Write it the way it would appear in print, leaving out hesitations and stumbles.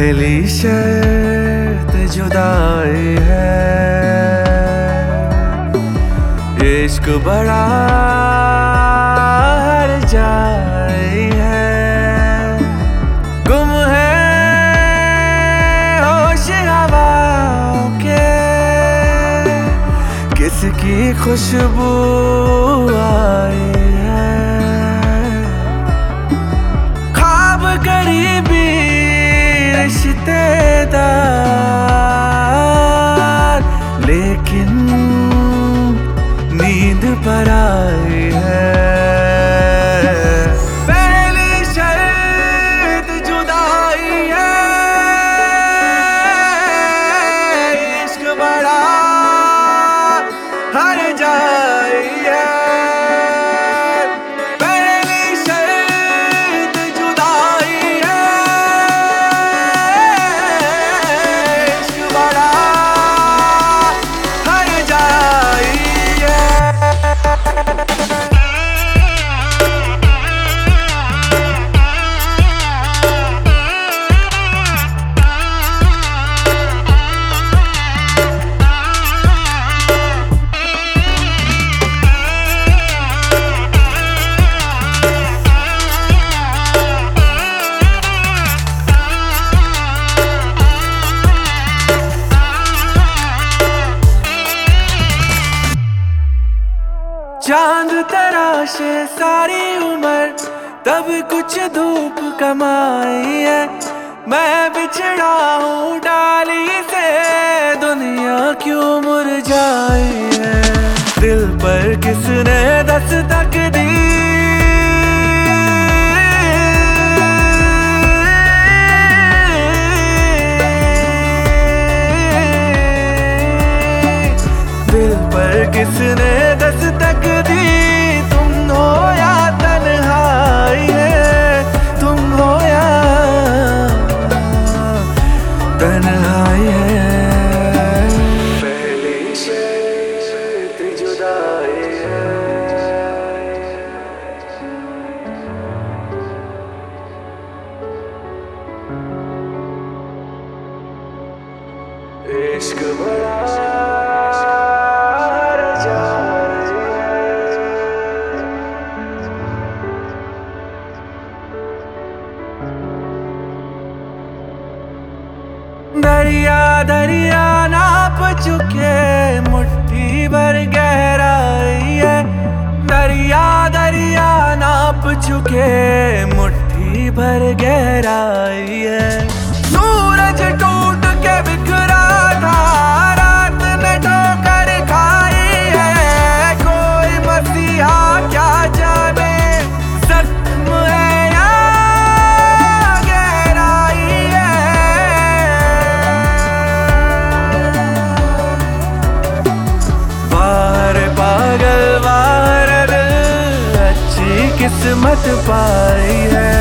पहली शर्त जुदाई है, इश्क बड़ा हर जाई है। गुम है होश हवाओं के, किसकी खुशबू आई है। ख्वाब करीबी रिश्तेदार, लेकिन नींद पर आई है। पहली शर्त जुदाई है, इश्क बड़ा हर जाई है। पहली शर्त जुदाई है, इश्क बड़ा हर जाई है। चांद तराशे सारी उम्र, तब कुछ धूप कमाई है। मैं बिछड़ा हूँ डाली से, दुनिया क्यों मुरझाई है। दिल पर किसने दस्तक दी, दिल पर किसने दस्तक दी। तुम हो या तन्हाई है, तुम हो या तन्हाई है। पहली शर्त जुदाई है, इश्क बड़ा दरिया दरिया नाप चुके, मुट्ठी भर गहराई है। दरिया दरिया नाप चुके, मुट्ठी भर गहराई है। सूरज टूट के बिखरा था, रात ने ठोकर खाई है। कोई मसीहा क्या जाने, जख्म है या गहराई है। पागल बाहर दिल, अच्छी किस्मत पाई है।